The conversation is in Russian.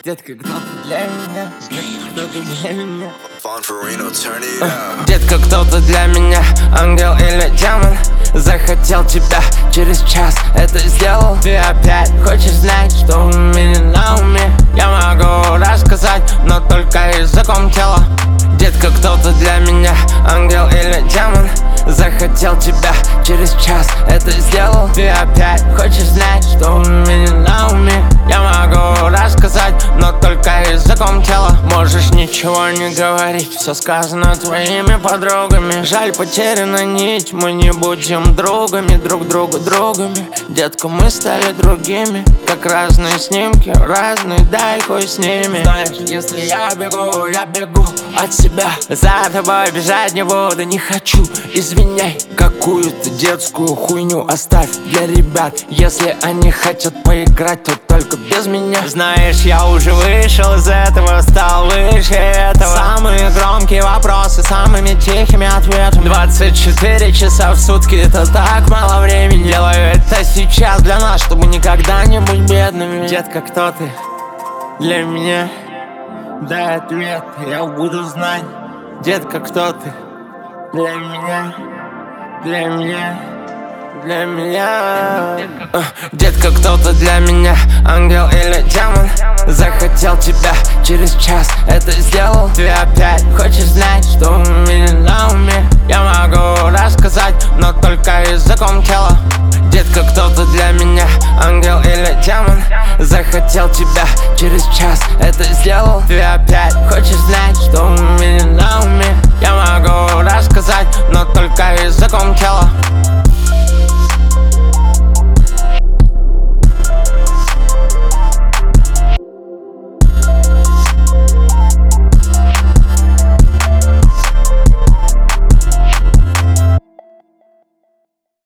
Детка, кто ты для меня? Кто ты для меня? Детка, кто ты для меня? Ангел или демон? Захотел тебя, через час это сделал. Ты опять хочешь знать, что у меня на уме? Я могу рассказать, но только языком тела. Детка, кто ты для меня? Ангел или демон? Захотел тебя, через час это сделал. Ты опять хочешь знать, что у меня на уме? Я могу рассказать, но только языком тела. Можешь ничего не говорить, все сказано твоими подругами. Жаль, потеряна нить, мы не будем другами, друг другу другами. Детка, мы стали другими, как разные снимки, разные, дай хуй с ними. Знаешь, если я бегу от себя. За тобой бежать не буду, не хочу, извиняй. Какую-то детскую хуйню оставь для ребят. Если они хотят поиграть, то только без меня. Знаешь, я уже вышел из этого, стал выше этого. Самые громкие вопросы, самыми тихими ответами. 24 часа в сутки, это так мало времени. Делаю это сейчас для нас, чтобы никогда не быть бедными. Детка, кто ты для меня? Дай ответ, я буду знать. Детка, кто ты для меня? Для меня, для меня. Детка, кто ты для меня? Ангел или демон? Захотел тебя, через час это сделал. Ты опять хочешь знать, что у меня на уме? Я могу рассказать, но только языком тела. Детка, кто ты для меня? Ангел или демон? Захотел тебя, через час это сделал. Ты опять хочешь знать, что у меня на уме? Я могу рассказать, но только языком тела.